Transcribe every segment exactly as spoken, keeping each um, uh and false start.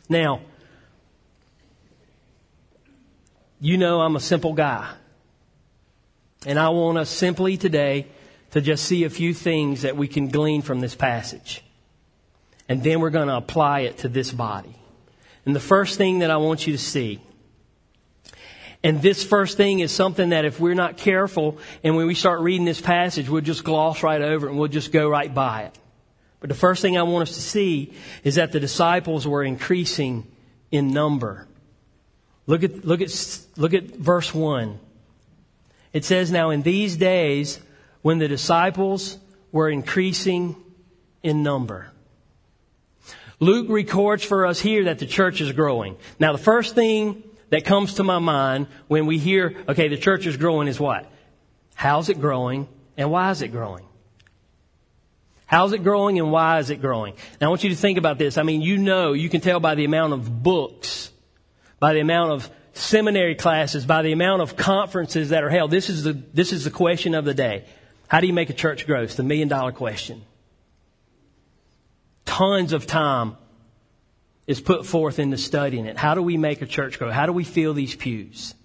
Now, you know I'm a simple guy. And I want us simply today to just see a few things that we can glean from this passage. And then we're going to apply it to this body. And the first thing that I want you to see, and this first thing is something that if we're not careful and when we start reading this passage, we'll just gloss right over it and we'll just go right by it. But the first thing I want us to see is that the disciples were increasing in number. Look at, look at, look at verse one. It says, now in these days when the disciples were increasing in number. Luke records for us here that the church is growing. Now the first thing that comes to my mind when we hear, okay, the church is growing is what? How's it growing and why is it growing? How's it growing and why is it growing? Now I want you to think about this. I mean, you know, you can tell by the amount of books, by the amount of seminary classes, by the amount of conferences that are held. This is the, this is the question of the day. How do you make a church grow? It's the million dollar question. Tons of time is put forth into studying it. How do we make a church grow? How do we fill these pews?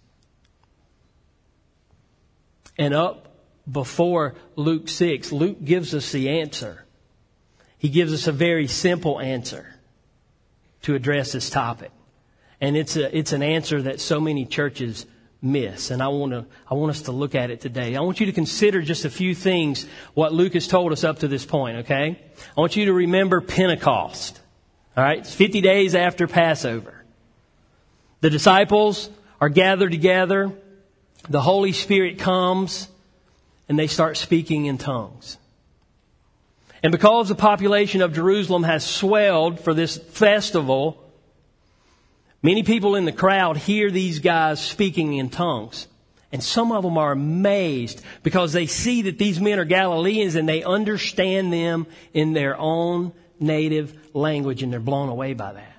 And up before Luke six, Luke gives us the answer. He gives us a very simple answer to address this topic. And it's a, it's an answer that so many churches miss. And I want to, I want us to look at it today. I want you to consider just a few things, what Luke has told us up to this point, okay? I want you to remember Pentecost. All right? It's fifty days after Passover. The disciples are gathered together. The Holy Spirit comes and they start speaking in tongues. And because the population of Jerusalem has swelled for this festival, many people in the crowd hear these guys speaking in tongues. And some of them are amazed because they see that these men are Galileans and they understand them in their own native language and they're blown away by that.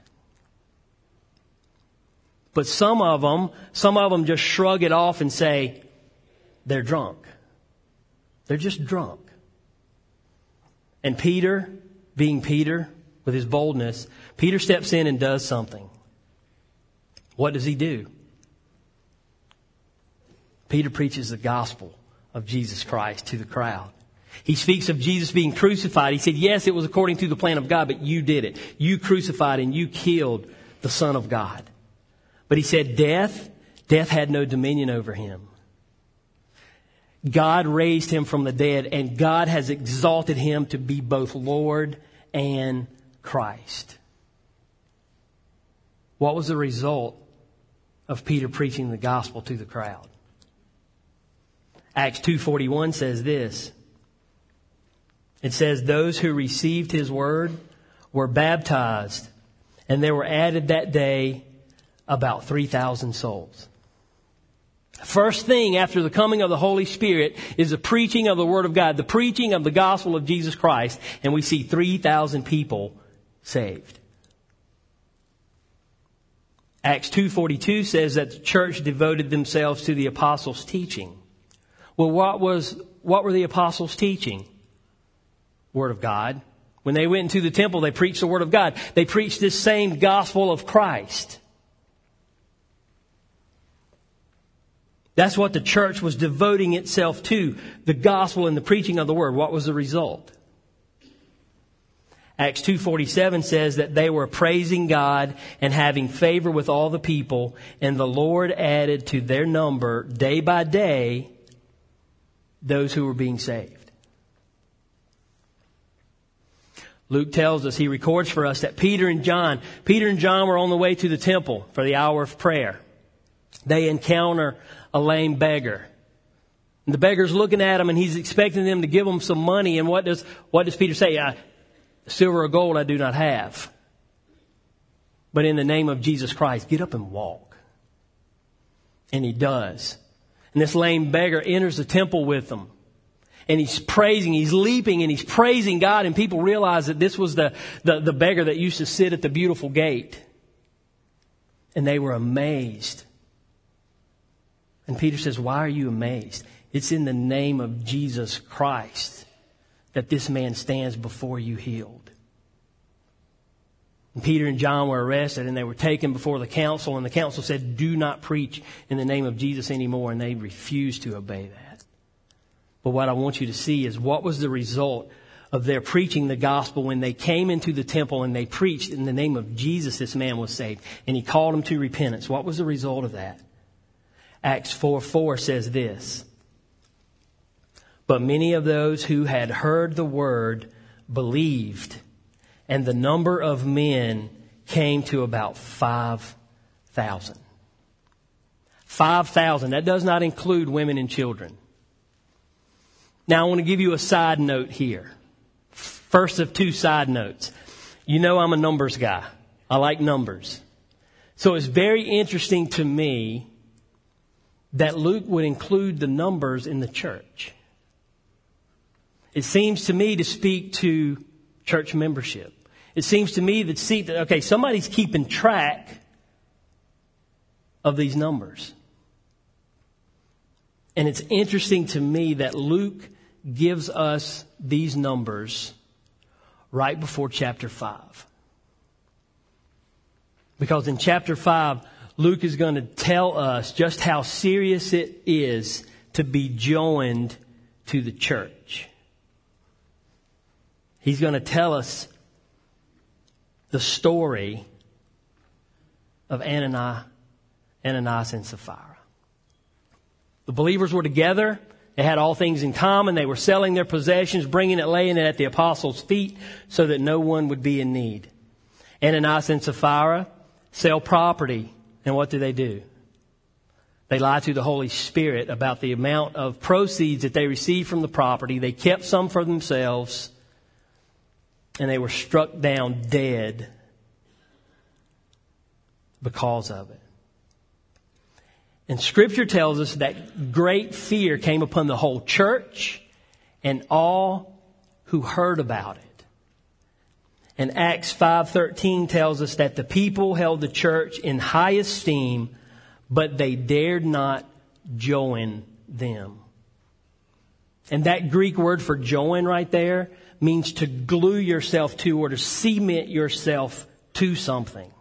But some of them, some of them just shrug it off and say, they're drunk. They're just drunk. And Peter, being Peter, with his boldness, Peter steps in and does something. What does he do? Peter preaches the gospel of Jesus Christ to the crowd. He speaks of Jesus being crucified. He said, yes, it was according to the plan of God, but you did it. You crucified and you killed the Son of God. But he said, death, death had no dominion over him. God raised him from the dead, and God has exalted him to be both Lord and Christ. What was the result of Peter preaching the gospel to the crowd? Acts two forty-one says this. It says, those who received his word were baptized, and there were added that day about three thousand souls. First thing after the coming of the Holy Spirit is the preaching of the Word of God, the preaching of the gospel of Jesus Christ, and we see three thousand people saved. Acts two forty-two says that the church devoted themselves to the apostles' teaching. Well, what was what were the apostles teaching? Word of God. When they went into the temple, they preached the Word of God. They preached this same gospel of Christ. That's what the church was devoting itself to, the gospel and the preaching of the Word. What was the result? Acts two forty-seven says that they were praising God and having favor with all the people, and the Lord added to their number day by day those who were being saved. Luke tells us, he records for us that Peter and John, Peter and John were on the way to the temple for the hour of prayer. They encounter a lame beggar. And the beggar's looking at him and he's expecting them to give him some money. And what does, what does Peter say? I, silver or gold I do not have. But in the name of Jesus Christ, get up and walk. And he does. And this lame beggar enters the temple with them. And he's praising, he's leaping and he's praising God. And people realize that this was the, the, the beggar that used to sit at the beautiful gate. And they were amazed. And Peter says, why are you amazed? It's in the name of Jesus Christ that this man stands before you healed. And Peter and John were arrested and they were taken before the council, and the council said, do not preach in the name of Jesus anymore, and they refused to obey that. But what I want you to see is what was the result of their preaching the gospel when they came into the temple and they preached in the name of Jesus. This man was saved, and he called them to repentance. What was the result of that? Acts four four says this: but many of those who had heard the word believed, and the number of men came to about five thousand. five thousand. That does not include women and children. Now I want to give you a side note here. First of two side notes. You know I'm a numbers guy. I like numbers. So it's very interesting to me that Luke would include the numbers in the church. It seems to me to speak to church membership. It seems to me that, see, that okay, somebody's keeping track of these numbers. And it's interesting to me that Luke gives us these numbers right before chapter five. Because in chapter five, Luke is going to tell us just how serious it is to be joined to the church. He's going to tell us the story of Ananias, Ananias and Sapphira. The believers were together. They had all things in common. They were selling their possessions, bringing it, laying it at the apostles' feet so that no one would be in need. Ananias and Sapphira sell property. And what do they do? They lie to the Holy Spirit about the amount of proceeds that they received from the property. They kept some for themselves, and they were struck down dead because of it. And Scripture tells us that great fear came upon the whole church and all who heard about it. And Acts five thirteen tells us that the people held the church in high esteem, but they dared not join them. And that Greek word for join right there means to glue yourself to or to cement yourself to something.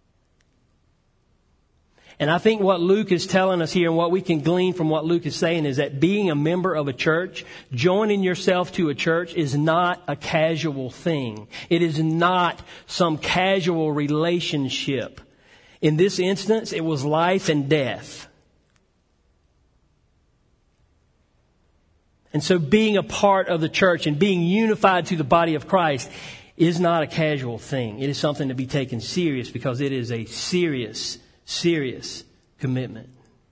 And I think what Luke is telling us here and what we can glean from what Luke is saying is that being a member of a church, joining yourself to a church is not a casual thing. It is not some casual relationship. In this instance, it was life and death. And so being a part of the church and being unified to the body of Christ is not a casual thing. It is something to be taken serious because it is a serious Serious commitment.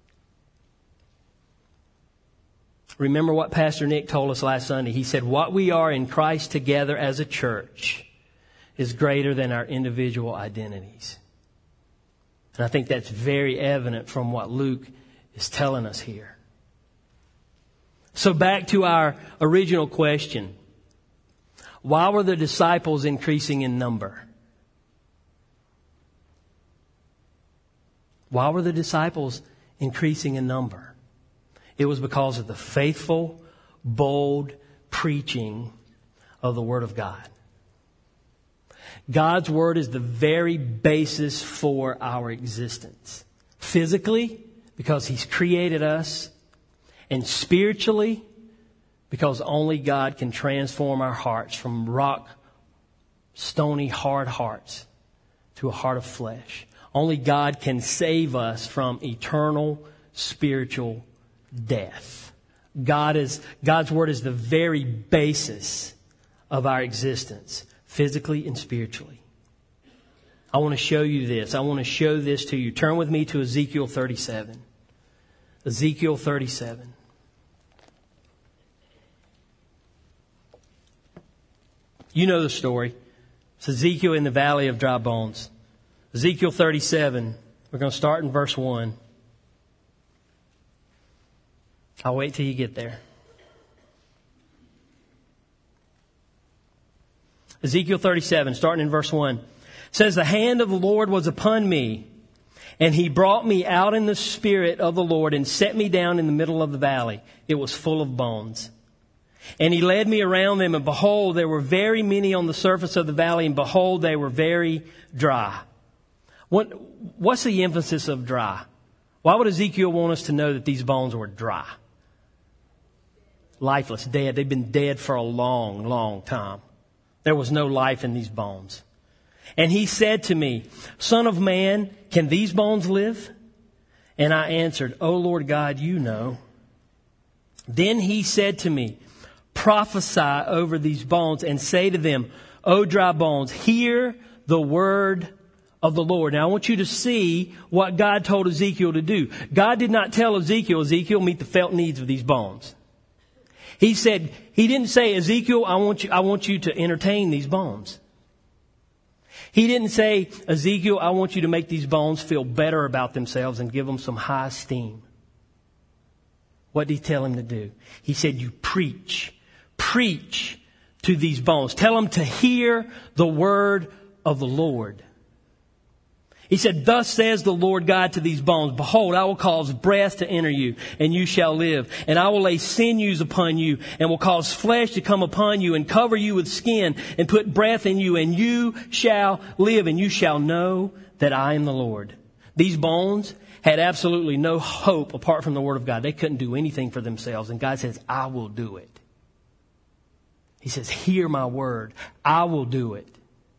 Remember what Pastor Nick told us last Sunday. He said, what we are in Christ together as a church is greater than our individual identities. And I think that's very evident from what Luke is telling us here. So back to our original question. Why were the disciples increasing in number? Why were the disciples increasing in number? It was because of the faithful, bold preaching of the Word of God. God's Word is the very basis for our existence. Physically, because He's created us. And spiritually, because only God can transform our hearts from rock, stony, hard hearts to a heart of flesh. Only God can save us from eternal spiritual death. God is, God's Word is the very basis of our existence, physically and spiritually. I want to show you this. I want to show this to you. Turn with me to Ezekiel thirty-seven. Ezekiel thirty-seven. You know the story. It's Ezekiel in the valley of dry bones. Ezekiel thirty-seven, we're going to start in verse one. I'll wait till you get there. Ezekiel thirty-seven, starting in verse one, says, the hand of the Lord was upon me, and He brought me out in the spirit of the Lord and set me down in the middle of the valley. It was full of bones. And he led me around them, and behold, there were very many on the surface of the valley, and behold, they were very dry. What, what's the emphasis of dry? Why would Ezekiel want us to know that these bones were dry? Lifeless, dead. They've been dead for a long, long time. There was no life in these bones. And he said to me, Son of man, can these bones live? And I answered, O Lord God, you know. Then he said to me, prophesy over these bones and say to them, O dry bones, hear the word of the Lord. Now I want you to see what God told Ezekiel to do. God did not tell Ezekiel, Ezekiel, meet the felt needs of these bones. He said, he didn't say, Ezekiel, I want you, I want you to entertain these bones. He didn't say, Ezekiel, I want you to make these bones feel better about themselves and give them some high esteem. What did he tell him to do? He said, you preach, preach to these bones. Tell them to hear the word of the Lord. He said, thus says the Lord God to these bones, behold, I will cause breath to enter you, and you shall live. And I will lay sinews upon you, and will cause flesh to come upon you, and cover you with skin, and put breath in you, and you shall live, and you shall know that I am the Lord. These bones had absolutely no hope apart from the Word of God. They couldn't do anything for themselves. And God says, I will do it. He says, hear my word. I will do it.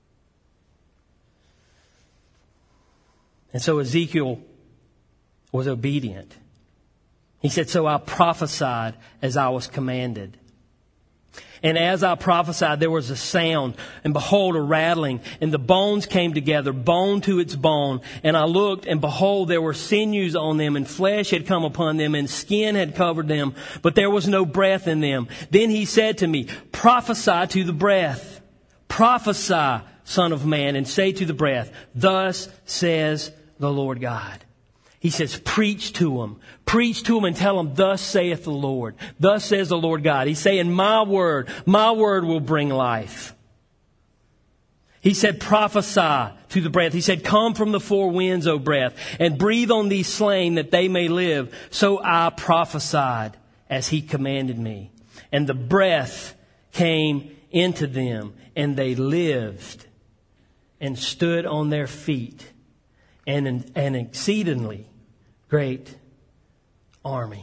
And so Ezekiel was obedient. He said, so I prophesied as I was commanded. And as I prophesied, there was a sound, and behold, a rattling, and the bones came together, bone to its bone. And I looked, and behold, there were sinews on them, and flesh had come upon them, and skin had covered them, but there was no breath in them. Then he said to me, prophesy to the breath. Prophesy, Son of man, and say to the breath, thus says the Lord God. He says, preach to them. Preach to them and tell them, thus saith the Lord. Thus says the Lord God. He's saying, my word, my word will bring life. He said, prophesy to the breath. He said, come from the four winds, O breath, and breathe on these slain that they may live. So I prophesied as he commanded me. And the breath came into them, and they lived and stood on their feet. And an, an exceedingly great army.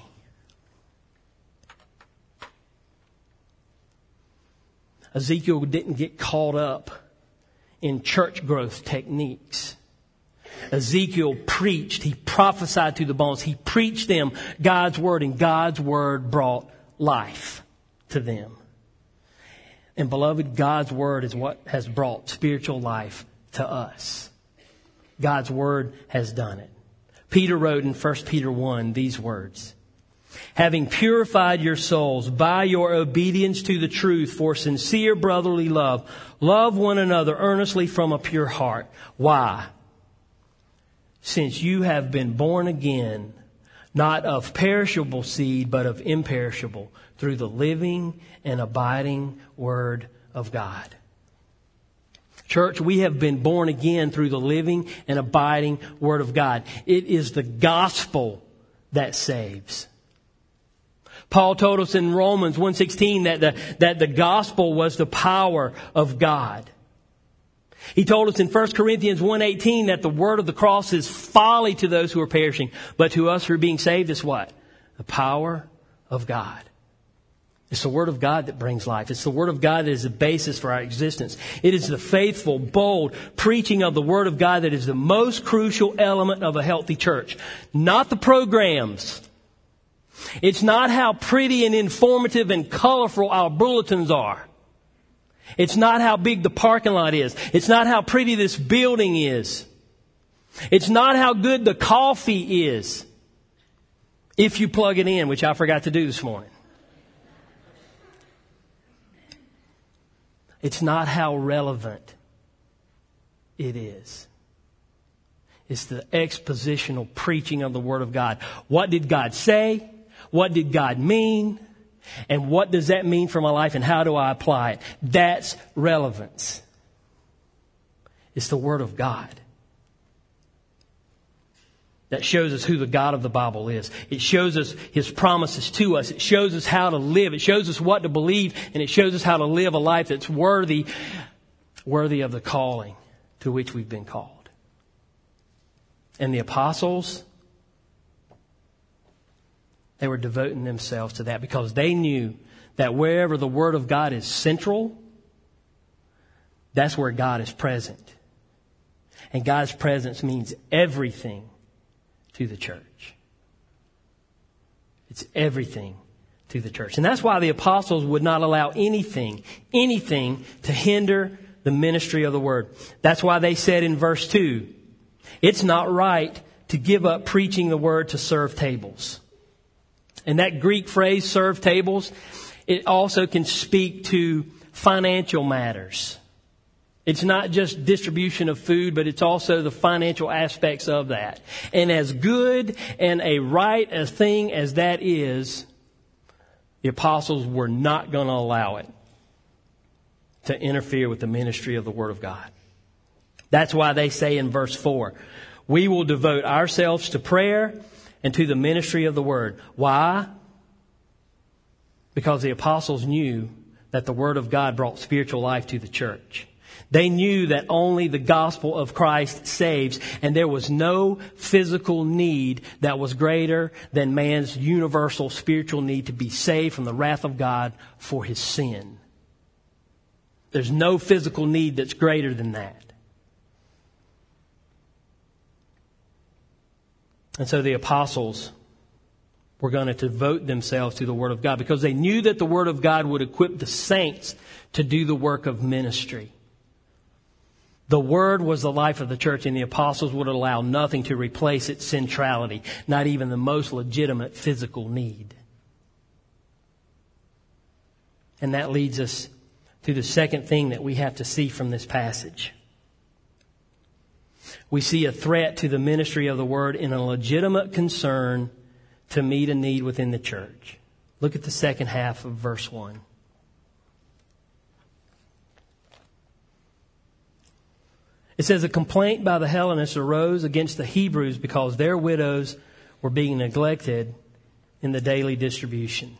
Ezekiel didn't get caught up in church growth techniques. Ezekiel preached. He prophesied to the bones. He preached them God's word, and God's word brought life to them. And beloved, God's word is what has brought spiritual life to us. God's word has done it. Peter wrote in First Peter one these words, having purified your souls by your obedience to the truth for sincere brotherly love, love one another earnestly from a pure heart. Why? Since you have been born again, not of perishable seed, but of imperishable, through the living and abiding word of God. Church, we have been born again through the living and abiding Word of God. It is the gospel that saves. Paul told us in Romans one sixteen that the, that the gospel was the power of God. He told us in First Corinthians one eighteen that the word of the cross is folly to those who are perishing, but to us who are being saved is what? The power of God. It's the Word of God that brings life. It's the Word of God that is the basis for our existence. It is the faithful, bold preaching of the Word of God that is the most crucial element of a healthy church. Not the programs. It's not how pretty and informative and colorful our bulletins are. It's not how big the parking lot is. It's not how pretty this building is. It's not how good the coffee is. If you plug it in, which I forgot to do this morning. It's not how relevant it is. It's the expositional preaching of the Word of God. What did God say? What did God mean? And what does that mean for my life, and how do I apply it? That's relevance. It's the Word of God. that shows us who the God of the Bible is. It shows us His promises to us. It shows us how to live. It shows us what to believe. And it shows us how to live a life that's worthy, worthy of the calling to which we've been called. And the apostles, they were devoting themselves to that because they knew that wherever the Word of God is central, that's where God is present. And God's presence means everything to the church. It's everything to the church. And that's why the apostles would not allow anything, anything to hinder the ministry of the Word. That's why they said in verse two, it's not right to give up preaching the Word to serve tables. And that Greek phrase, serve tables, it also can speak to financial matters. It's not just distribution of food, but it's also the financial aspects of that. And as good and a right a thing as that is, the apostles were not going to allow it to interfere with the ministry of the Word of God. That's why they say in verse four, we will devote ourselves to prayer and to the ministry of the Word. Why? Because the apostles knew that the Word of God brought spiritual life to the church. They knew that only the gospel of Christ saves, and there was no physical need that was greater than man's universal spiritual need to be saved from the wrath of God for his sin. There's no physical need that's greater than that. And so the apostles were going to devote themselves to the Word of God because they knew that the Word of God would equip the saints to do the work of ministry. The Word was the life of the church, and the apostles would allow nothing to replace its centrality, not even the most legitimate physical need. And that leads us to the second thing that we have to see from this passage. We see a threat to the ministry of the Word in a legitimate concern to meet a need within the church. Look at the second half of verse one. It says, a complaint by the Hellenists arose against the Hebrews because their widows were being neglected in the daily distribution.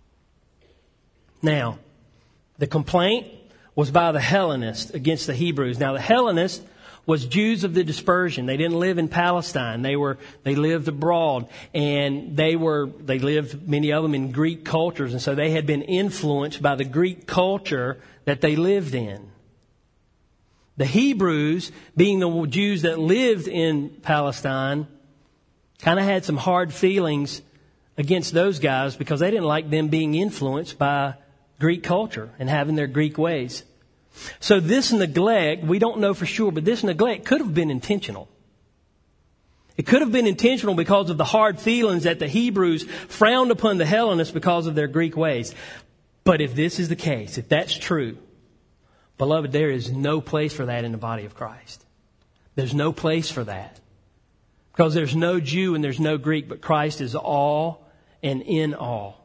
Now, the complaint was by the Hellenists against the Hebrews. Now, the Hellenists was Jews of the dispersion. They didn't live in Palestine. They were they lived abroad, and they were they lived, many of them, in Greek cultures, and so they had been influenced by the Greek culture that they lived in. The Hebrews, being the Jews that lived in Palestine, kind of had some hard feelings against those guys because they didn't like them being influenced by Greek culture and having their Greek ways. So this neglect, we don't know for sure, but this neglect could have been intentional. It could have been intentional because of the hard feelings that the Hebrews frowned upon the Hellenists because of their Greek ways. But if this is the case, if that's true, beloved, there is no place for that in the body of Christ. There's no place for that. Because there's no Jew and there's no Greek, but Christ is all and in all.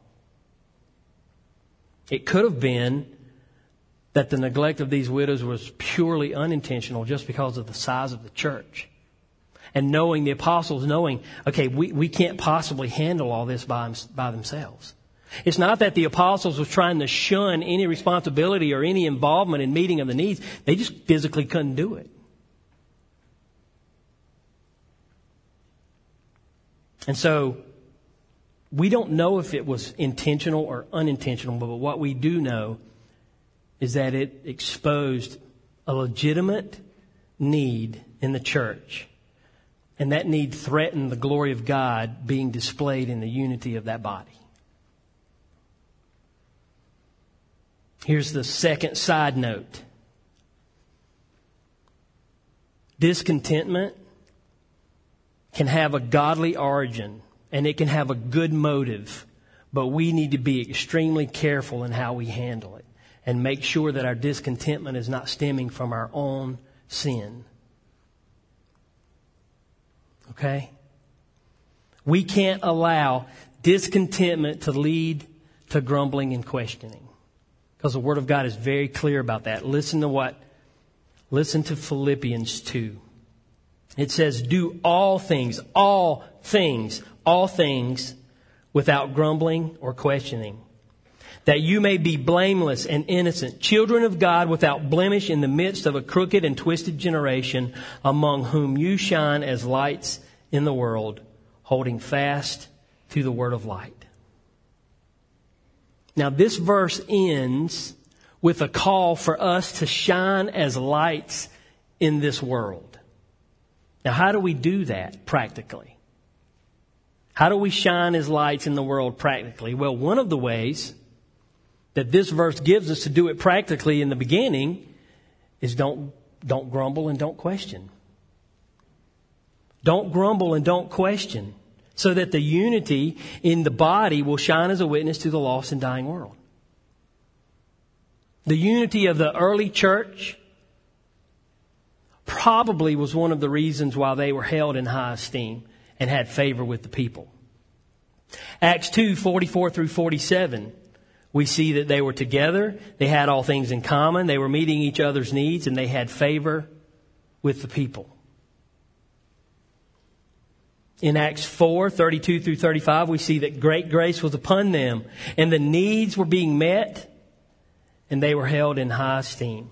It could have been that the neglect of these widows was purely unintentional just because of the size of the church. And knowing, the apostles knowing, okay, we, we can't possibly handle all this by, by themselves. It's not that the apostles was trying to shun any responsibility or any involvement in meeting of the needs. They just physically couldn't do it. And so we don't know if it was intentional or unintentional, but what we do know is that it exposed a legitimate need in the church. And that need threatened the glory of God being displayed in the unity of that body. Here's the second side note. Discontentment can have a godly origin and it can have a good motive, but we need to be extremely careful in how we handle it and make sure that our discontentment is not stemming from our own sin. Okay? We can't allow discontentment to lead to grumbling and questioning. Because the Word of God is very clear about that. Listen to what? Listen to Philippians two. It says, do all things, all things, all things without grumbling or questioning, that you may be blameless and innocent, children of God without blemish in the midst of a crooked and twisted generation, among whom you shine as lights in the world, holding fast to the word of light. Now this verse ends with a call for us to shine as lights in this world. Now, how do we do that practically? How do we shine as lights in the world practically? Well, one of the ways that this verse gives us to do it practically in the beginning is don't, don't grumble and don't question. Don't grumble and don't question, so that the unity in the body will shine as a witness to the lost and dying world. The unity of the early church probably was one of the reasons why they were held in high esteem and had favor with the people. Acts two, forty-four through forty-seven, we see that they were together, they had all things in common, they were meeting each other's needs, and they had favor with the people. In Acts four, thirty-two through thirty-five, we see that great grace was upon them, and the needs were being met, and they were held in high esteem.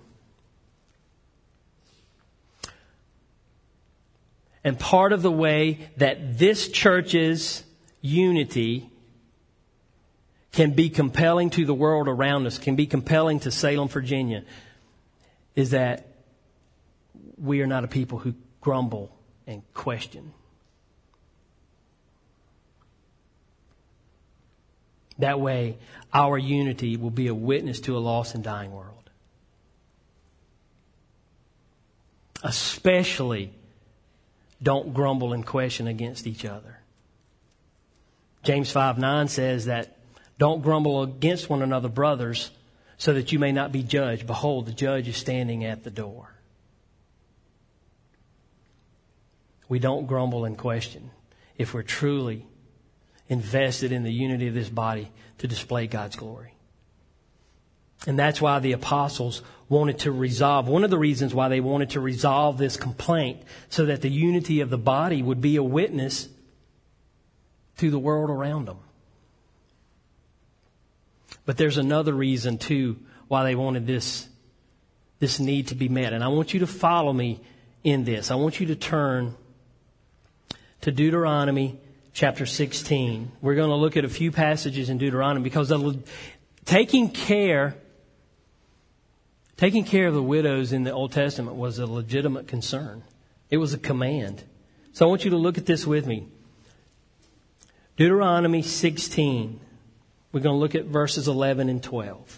And part of the way that this church's unity can be compelling to the world around us, can be compelling to Salem, Virginia, is that we are not a people who grumble and question. That way, our unity will be a witness to a lost and dying world. Especially, don't grumble and question against each other. James five nine says that don't grumble against one another, brothers, so that you may not be judged. Behold, the judge is standing at the door. We don't grumble and question if we're truly invested in the unity of this body to display God's glory. And that's why the apostles wanted to resolve, one of the reasons why they wanted to resolve this complaint, so that the unity of the body would be a witness to the world around them. But there's another reason too why they wanted this, this need to be met. And I want you to follow me in this. I want you to turn to Deuteronomy chapter sixteen. We're going to look at a few passages in Deuteronomy because the, taking care Taking care of the widows in the Old Testament was a legitimate concern. It was a command. So I want you to look at this with me. Deuteronomy sixteen. We're going to look at verses eleven and twelve.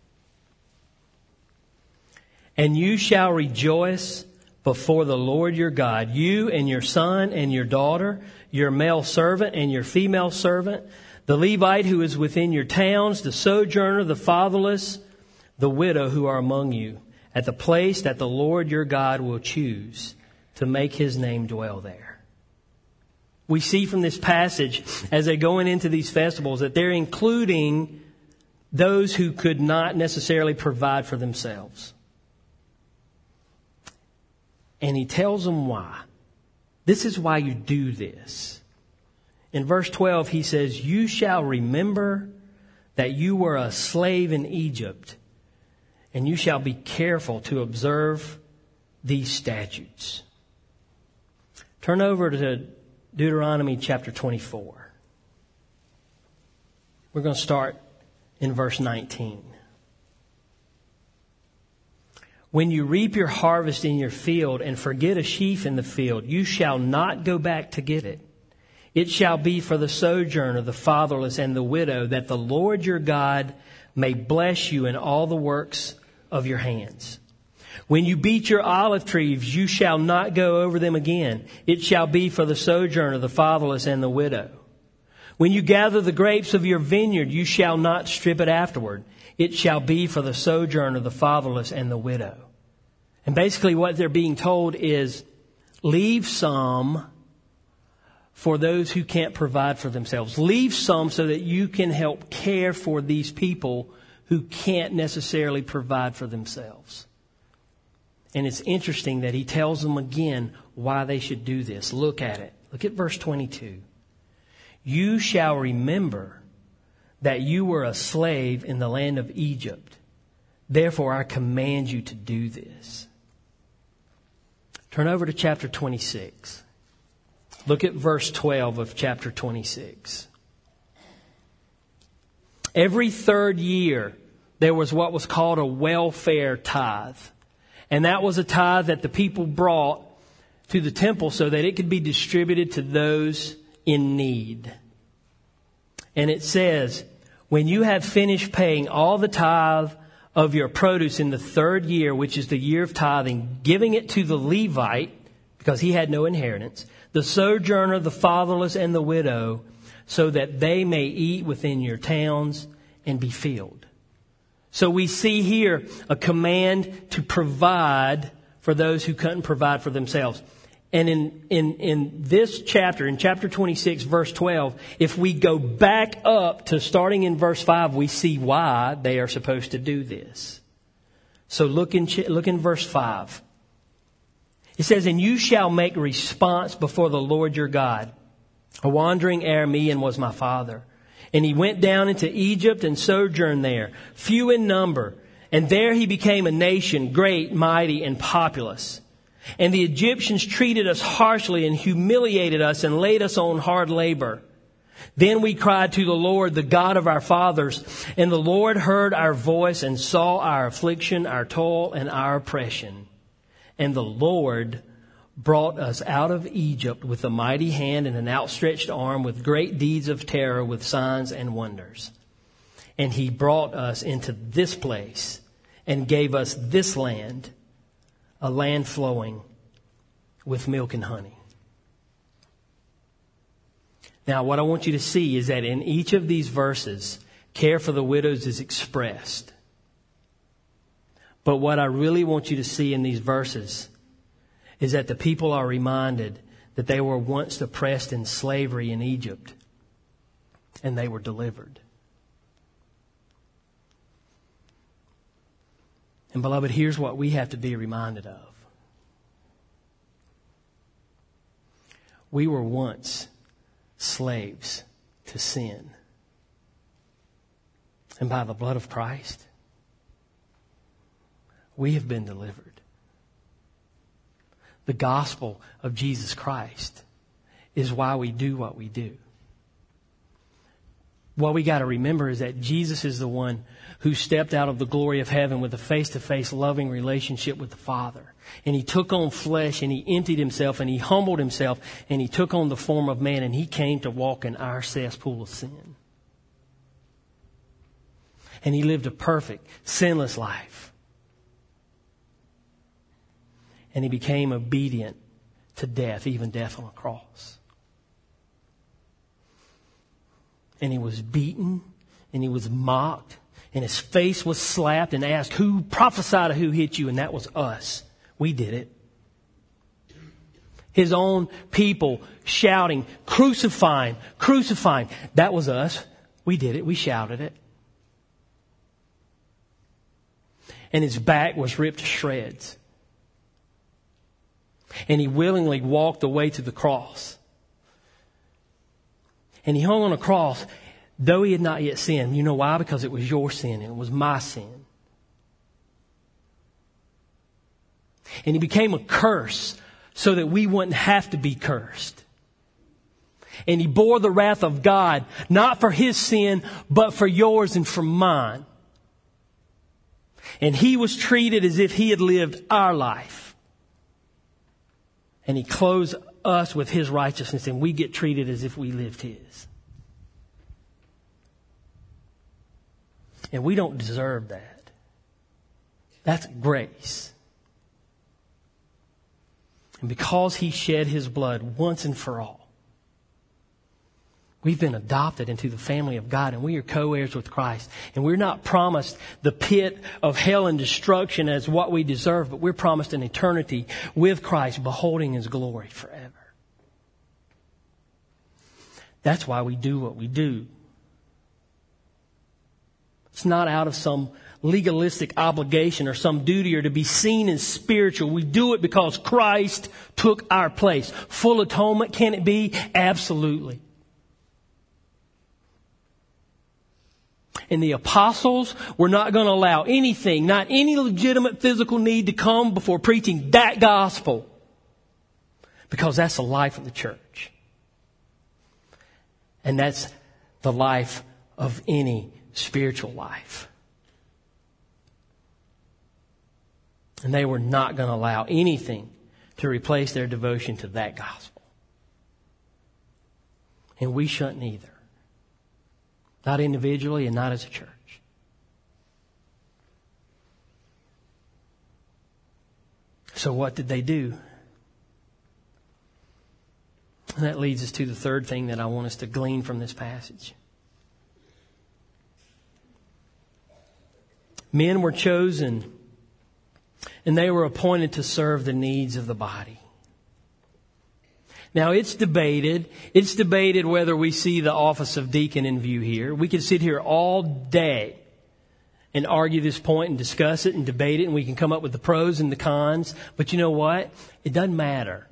And you shall rejoice before the Lord your God, you and your son and your daughter, your male servant and your female servant, the Levite who is within your towns, the sojourner, the fatherless, the widow who are among you, at the place that the Lord your God will choose to make his name dwell there. We see from this passage, as they're going into these festivals, that they're including those who could not necessarily provide for themselves. And he tells them why. This is why you do this. In verse twelve, he says, you shall remember that you were a slave in Egypt, and you shall be careful to observe these statutes. Turn over to Deuteronomy chapter twenty-four. We're going to start in verse nineteen. When you reap your harvest in your field and forget a sheaf in the field, you shall not go back to get it. It shall be for the sojourner, the fatherless, and the widow, that the Lord your God may bless you in all the works of your hands. When you beat your olive trees, you shall not go over them again. It shall be for the sojourner, the fatherless, and the widow. When you gather the grapes of your vineyard, you shall not strip it afterward. It shall be for the sojourner, the fatherless, and the widow. And basically what they're being told is, leave some for those who can't provide for themselves. Leave some so that you can help care for these people who can't necessarily provide for themselves. And it's interesting that he tells them again why they should do this. Look at it. Look at verse twenty-two. You shall remember that you were a slave in the land of Egypt. Therefore, I command you to do this. Turn over to chapter twenty-six. Look at verse twelve of chapter twenty-six. Every third year, there was what was called a welfare tithe. And that was a tithe that the people brought to the temple so that it could be distributed to those in need. And it says, when you have finished paying all the tithe of your produce in the third year, which is the year of tithing, giving it to the Levite, because he had no inheritance, the sojourner, the fatherless, and the widow, so that they may eat within your towns and be filled. So we see here a command to provide for those who couldn't provide for themselves. And in, in, in this chapter, in chapter twenty-six, verse twelve, if we go back up to starting in verse five, we see why they are supposed to do this. So look in, look in verse five. It says, and you shall make response before the Lord your God. A wandering Aramean was my father. And he went down into Egypt and sojourned there, few in number. And there he became a nation, great, mighty, and populous. And the Egyptians treated us harshly and humiliated us and laid us on hard labor. Then we cried to the Lord, the God of our fathers. And the Lord heard our voice and saw our affliction, our toil, and our oppression. And the Lord brought us out of Egypt with a mighty hand and an outstretched arm, with great deeds of terror, with signs and wonders. And he brought us into this place and gave us this land, a land flowing with milk and honey. Now, what I want you to see is that in each of these verses, care for the widows is expressed. But what I really want you to see in these verses is that the people are reminded that they were once oppressed in slavery in Egypt, and they were delivered. And beloved, here's what we have to be reminded of. We were once slaves to sin. And by the blood of Christ, we have been delivered. The gospel of Jesus Christ is why we do what we do. What we got to remember is that Jesus is the one who stepped out of the glory of heaven with a face-to-face loving relationship with the Father. And he took on flesh and he emptied himself and he humbled himself and he took on the form of man and he came to walk in our cesspool of sin. And he lived a perfect, sinless life. And he became obedient to death, even death on a cross. And he was beaten and he was mocked and his face was slapped and asked, who prophesied who hit you? And that was us. We did it. His own people shouting, crucify him, crucify him. That was us. We did it. We shouted it. And his back was ripped to shreds. And he willingly walked the way to the cross. And he hung on a cross, though he had not yet sinned. You know why? Because it was your sin and it was my sin. And he became a curse so that we wouldn't have to be cursed. And he bore the wrath of God, not for his sin, but for yours and for mine. And he was treated as if he had lived our life. And he clothes us with his righteousness, and we get treated as if we lived his. And we don't deserve that. That's grace. And because he shed his blood once and for all, we've been adopted into the family of God, and we are co-heirs with Christ. And we're not promised the pit of hell and destruction as what we deserve, but we're promised an eternity with Christ, beholding his glory forever. That's why we do what we do. It's not out of some legalistic obligation or some duty or to be seen as spiritual. We do it because Christ took our place. Full atonement, can it be? Absolutely. And the apostles were not going to allow anything, not any legitimate physical need to come before preaching that gospel. Because that's the life of the church. And that's the life of any spiritual life. And they were not going to allow anything to replace their devotion to that gospel. And we shouldn't either. Not individually and not as a church. So what did they do? And that leads us to the third thing that I want us to glean from this passage. Men were chosen and they were appointed to serve the needs of the body. Now it's debated, it's debated whether we see the office of deacon in view here. We could sit here all day and argue this point and discuss it and debate it, and we can come up with the pros and the cons. But you know what? It doesn't matter.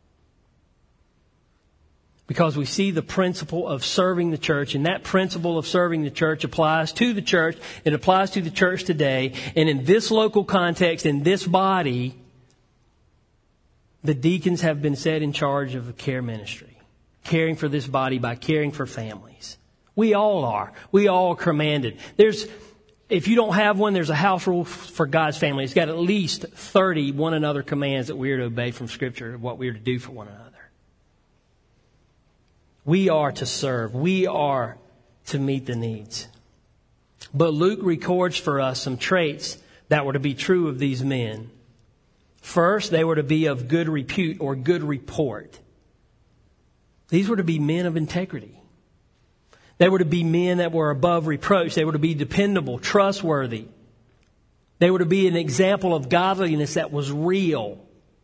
Because we see the principle of serving the church, and that principle of serving the church applies to the church. It applies to the church today. And in this local context, in this body, the deacons have been set in charge of a care ministry, caring for this body by caring for families. We all are. We all are commanded. There's, if you don't have one, there's a house rule for God's family. It's got at least thirty one another commands that we are to obey from Scripture, what we are to do for one another. We are to serve. We are to meet the needs. But Luke records for us some traits that were to be true of these men. First, they were to be of good repute or good report. These were to be men of integrity. They were to be men that were above reproach. They were to be dependable, trustworthy. They were to be an example of godliness that was real.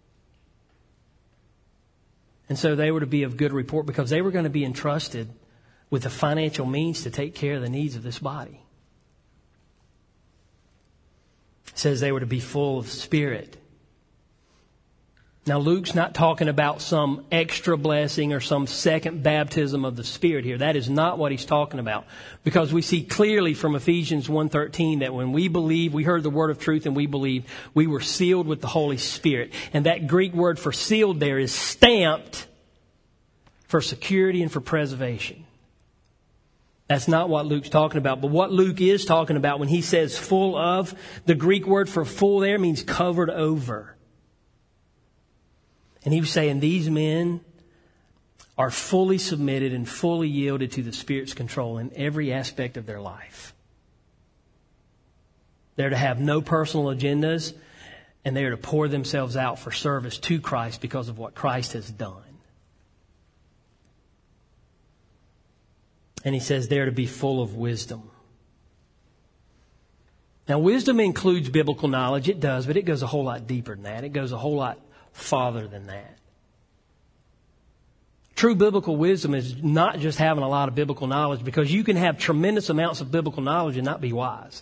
And so they were to be of good report because they were going to be entrusted with the financial means to take care of the needs of this body. It says they were to be full of spirit. Now, Luke's not talking about some extra blessing or some second baptism of the Spirit here. That is not what he's talking about. Because we see clearly from Ephesians one thirteen that when we believe, we heard the word of truth and we believed, we were sealed with the Holy Spirit. And that Greek word for sealed there is stamped for security and for preservation. That's not what Luke's talking about. But what Luke is talking about when he says full of, the Greek word for full there means covered over. And he was saying these men are fully submitted and fully yielded to the Spirit's control in every aspect of their life. They're to have no personal agendas, and they are to pour themselves out for service to Christ because of what Christ has done. And he says they're to be full of wisdom. Now, wisdom includes biblical knowledge. It does, but it goes a whole lot deeper than that. It goes a whole lot farther than that. True biblical wisdom is not just having a lot of biblical knowledge, because you can have tremendous amounts of biblical knowledge and not be wise.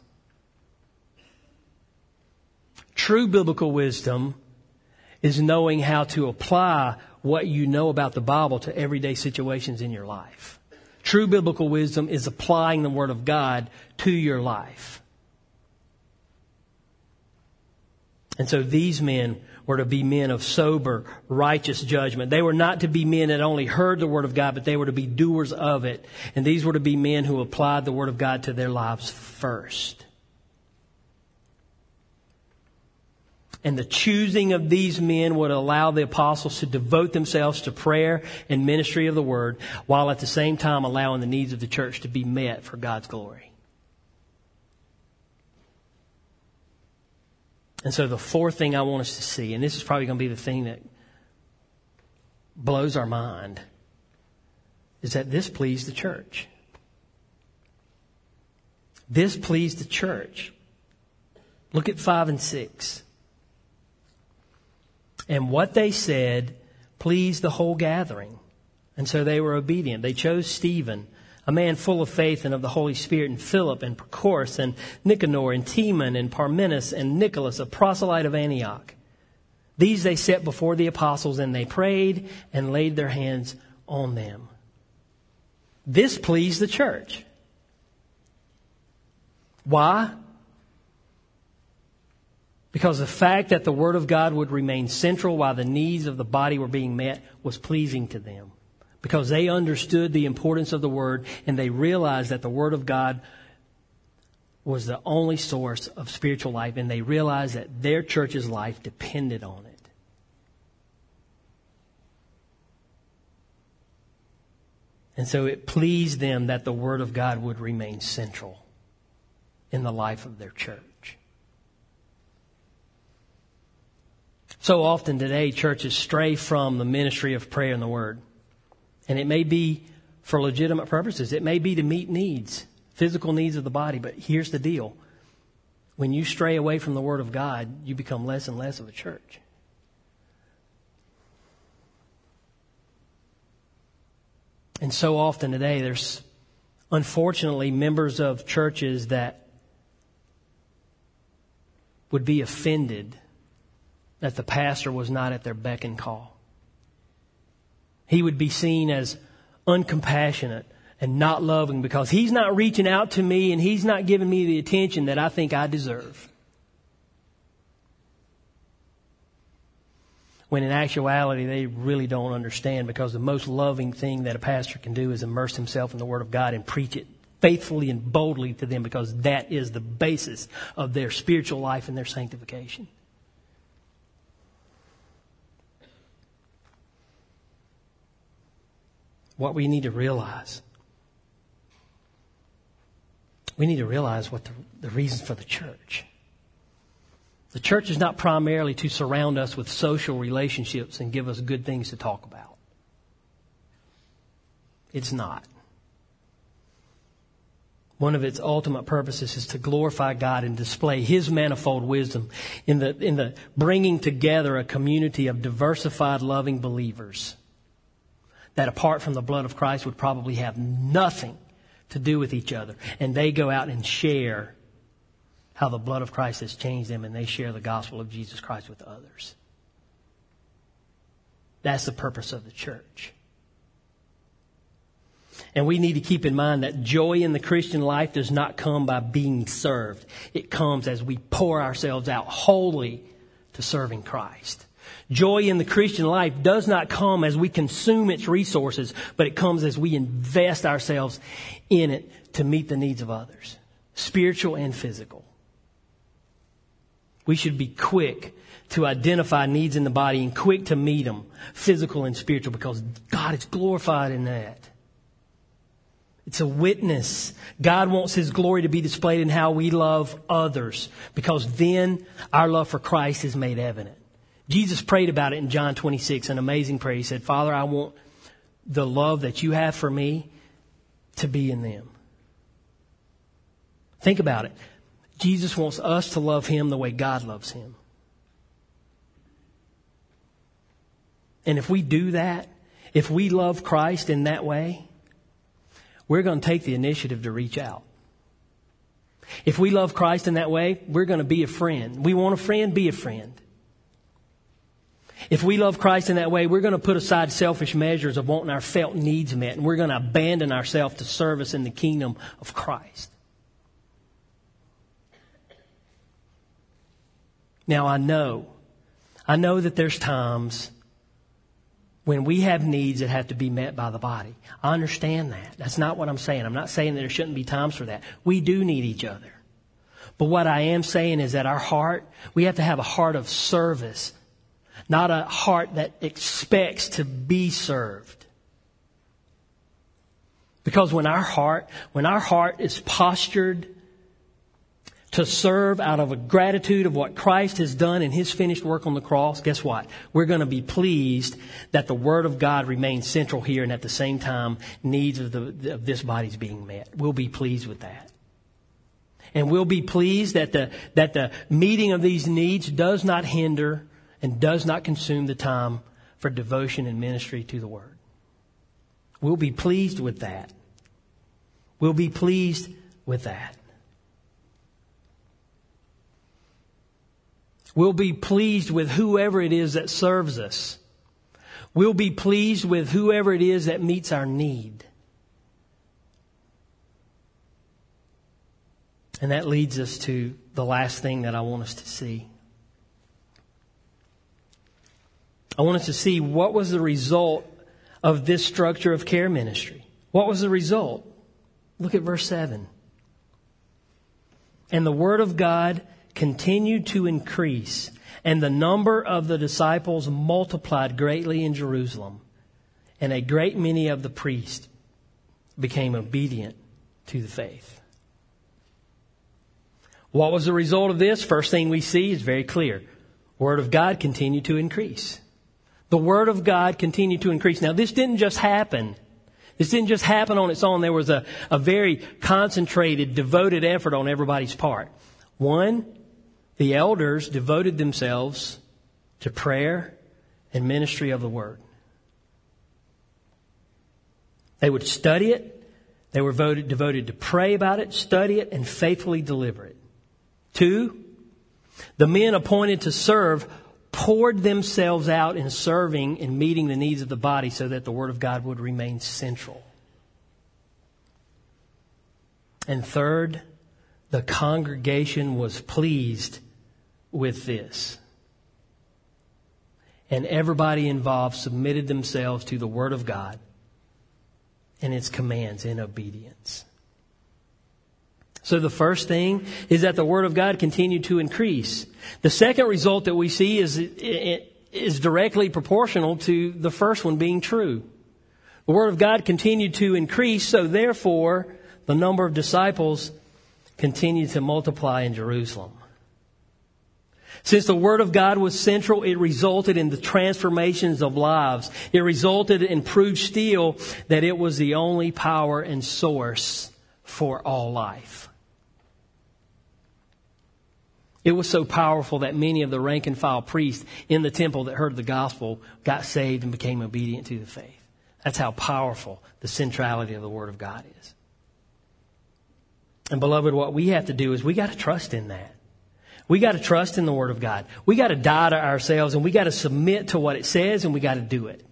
True biblical wisdom is knowing how to apply what you know about the Bible to everyday situations in your life. True biblical wisdom is applying the Word of God to your life. And so these men were to be men of sober, righteous judgment. They were not to be men that only heard the Word of God, but they were to be doers of it. And these were to be men who applied the Word of God to their lives first. And the choosing of these men would allow the apostles to devote themselves to prayer and ministry of the Word, while at the same time allowing the needs of the church to be met for God's glory. And so the fourth thing I want us to see, and this is probably going to be the thing that blows our mind, is that this pleased the church. This pleased the church. Look at five and six. And what they said pleased the whole gathering. And so they were obedient. They chose Stephen, a man full of faith and of the Holy Spirit, and Philip and Prochorus and Nicanor and Timon and Parmenas and Nicholas, a proselyte of Antioch. These they set before the apostles, and they prayed and laid their hands on them. This pleased the church. Why? Because the fact that the Word of God would remain central while the needs of the body were being met was pleasing to them. Because they understood the importance of the Word, and they realized that the Word of God was the only source of spiritual life, and they realized that their church's life depended on it. And so it pleased them that the Word of God would remain central in the life of their church. So often today, churches stray from the ministry of prayer and the Word. And it may be for legitimate purposes. It may be to meet needs, physical needs of the body. But here's the deal. When you stray away from the Word of God, you become less and less of a church. And so often today, there's unfortunately members of churches that would be offended that the pastor was not at their beck and call. He would be seen as uncompassionate and not loving because he's not reaching out to me and he's not giving me the attention that I think I deserve. When in actuality, they really don't understand, because the most loving thing that a pastor can do is immerse himself in the Word of God and preach it faithfully and boldly to them, because that is the basis of their spiritual life and their sanctification. What we need to realize, we need to realize what the, the reasons for the church. The church is not primarily to surround us with social relationships and give us good things to talk about. It's not. One of its ultimate purposes is to glorify God and display His manifold wisdom in the, in the bringing together a community of diversified, loving believers that apart from the blood of Christ would probably have nothing to do with each other. And they go out and share how the blood of Christ has changed them, and they share the gospel of Jesus Christ with others. That's the purpose of the church. And we need to keep in mind that joy in the Christian life does not come by being served. It comes as we pour ourselves out wholly to serving Christ. Joy in the Christian life does not come as we consume its resources, but it comes as we invest ourselves in it to meet the needs of others, spiritual and physical. We should be quick to identify needs in the body and quick to meet them, physical and spiritual, because God is glorified in that. It's a witness. God wants His glory to be displayed in how we love others, because then our love for Christ is made evident. Jesus prayed about it in John twenty-six, an amazing prayer. He said, Father, I want the love that you have for me to be in them. Think about it. Jesus wants us to love Him the way God loves Him. And if we do that, if we love Christ in that way, we're going to take the initiative to reach out. If we love Christ in that way, we're going to be a friend. We want a friend, be a friend. If we love Christ in that way, we're going to put aside selfish measures of wanting our felt needs met, and we're going to abandon ourselves to service in the kingdom of Christ. Now, I know, I know that there's times when we have needs that have to be met by the body. I understand that. That's not what I'm saying. I'm not saying that there shouldn't be times for that. We do need each other. But what I am saying is that our heart, we have to have a heart of service, not a heart that expects to be served. Because when our heart, when our heart is postured to serve out of a gratitude of what Christ has done in His finished work on the cross, guess what? We're going to be pleased that the Word of God remains central here, and at the same time, needs of, the, of this body is being met. We'll be pleased with that. And we'll be pleased that the, that the meeting of these needs does not hinder and does not consume the time for devotion and ministry to the Word. We'll be pleased with that. We'll be pleased with that. We'll be pleased with whoever it is that serves us. We'll be pleased with whoever it is that meets our need. And that leads us to the last thing that I want us to see. I want us to see what was the result of this structure of care ministry. What was the result? Look at verse seven. And the word of God continued to increase, and the number of the disciples multiplied greatly in Jerusalem, and a great many of the priests became obedient to the faith. What was the result of this? First thing we see is very clear. Word of God continued to increase. The Word of God continued to increase. Now, this didn't just happen. This didn't just happen on its own. There was a, a very concentrated, devoted effort on everybody's part. One, the elders devoted themselves to prayer and ministry of the Word. They would study it. They were voted, devoted to pray about it, study it, and faithfully deliver it. Two, the men appointed to serve poured themselves out in serving and meeting the needs of the body so that the Word of God would remain central. And third, the congregation was pleased with this. And everybody involved submitted themselves to the Word of God and its commands in obedience. So the first thing is that the Word of God continued to increase. The second result that we see is, is directly proportional to the first one being true. The Word of God continued to increase, so therefore the number of disciples continued to multiply in Jerusalem. Since the Word of God was central, it resulted in the transformations of lives. It resulted in proved still that it was the only power and source for all life. It was so powerful that many of the rank and file priests in the temple that heard the gospel got saved and became obedient to the faith. That's how powerful the centrality of the Word of God is. And beloved, what we have to do is we got to trust in that. We got to trust in the Word of God. We got to die to ourselves and we got to submit to what it says and we got to do it.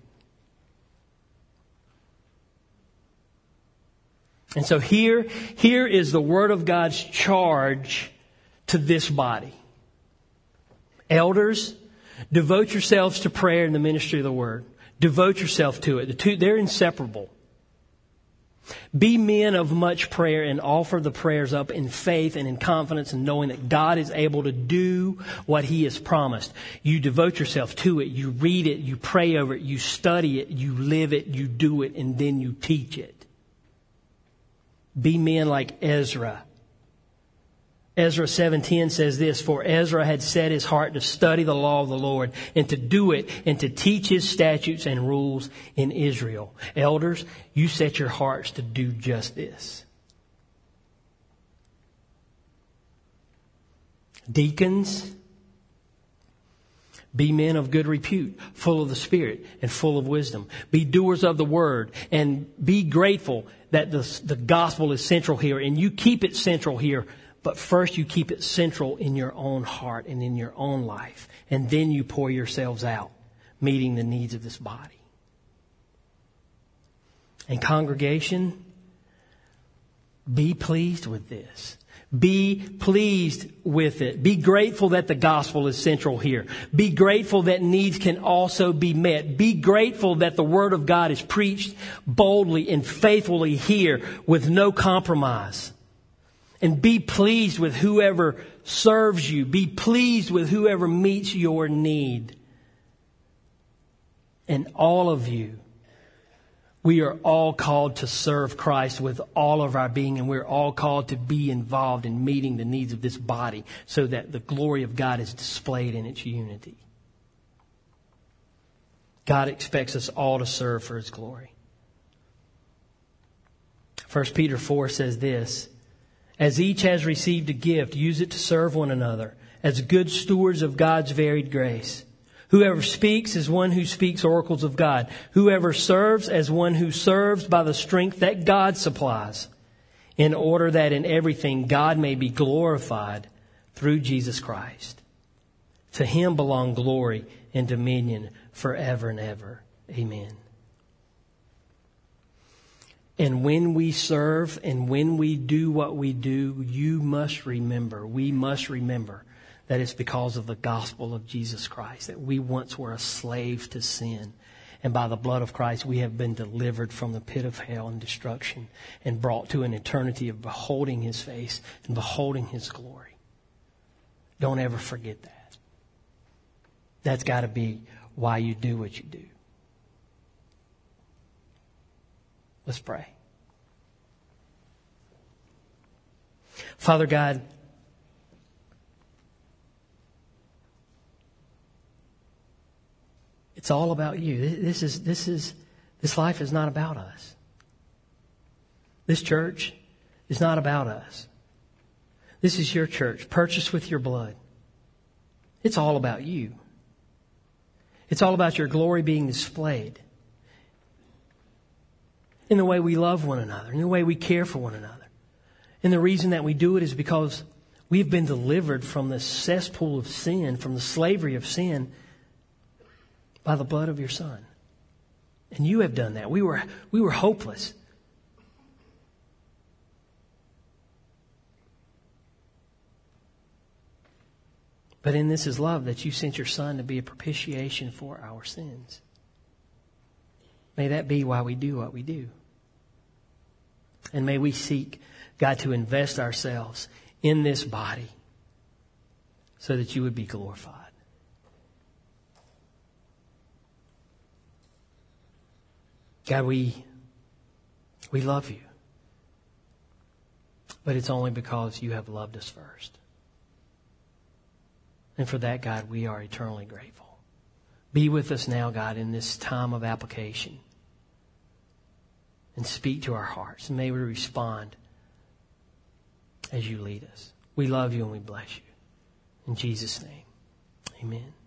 And so here, here is the Word of God's charge to this body. Elders, devote yourselves to prayer and the ministry of the Word. Devote yourself to it. The two, they're inseparable. Be men of much prayer and offer the prayers up in faith and in confidence and knowing that God is able to do what He has promised. You devote yourself to it. You read it. You pray over it. You study it. You live it. You do it. And then you teach it. Be men like Ezra. Ezra seven ten says this, for Ezra had set his heart to study the law of the Lord and to do it and to teach His statutes and rules in Israel. Elders, you set your hearts to do just this. Deacons, be men of good repute, full of the Spirit and full of wisdom. Be doers of the Word and be grateful that the, the gospel is central here and you keep it central here. But first you keep it central in your own heart and in your own life. And then you pour yourselves out, meeting the needs of this body. And congregation, be pleased with this. Be pleased with it. Be grateful that the gospel is central here. Be grateful that needs can also be met. Be grateful that the Word of God is preached boldly and faithfully here with no compromise. And be pleased with whoever serves you. Be pleased with whoever meets your need. And all of you, we are all called to serve Christ with all of our being. And we're all called to be involved in meeting the needs of this body so that the glory of God is displayed in its unity. God expects us all to serve for His glory. First Peter four says this, as each has received a gift, use it to serve one another as good stewards of God's varied grace. Whoever speaks is one who speaks oracles of God. Whoever serves as one who serves by the strength that God supplies, in order that in everything God may be glorified through Jesus Christ. To him belong glory and dominion forever and ever. Amen. And when we serve and when we do what we do, you must remember, we must remember that it's because of the gospel of Jesus Christ, that we once were a slave to sin. And by the blood of Christ, we have been delivered from the pit of hell and destruction and brought to an eternity of beholding his face and beholding his glory. Don't ever forget that. That's got to be why you do what you do. Let's pray. Father God, it's all about you. This is, this is, this life is not about us. This church is not about us. This is your church, purchased with your blood. It's all about you. It's all about your glory being displayed in the way we love one another, in the way we care for one another. And the reason that we do it is because we've been delivered from the cesspool of sin, from the slavery of sin, by the blood of your Son. And you have done that. We were, we were hopeless. But in this is love, that you sent your Son to be a propitiation for our sins. May that be why we do what we do. And may we seek, God, to invest ourselves in this body so that you would be glorified. God, we, we love you. But it's only because you have loved us first. And for that, God, we are eternally grateful. Be with us now, God, in this time of application. And speak to our hearts. And may we respond as you lead us. We love you and we bless you. In Jesus' name, amen.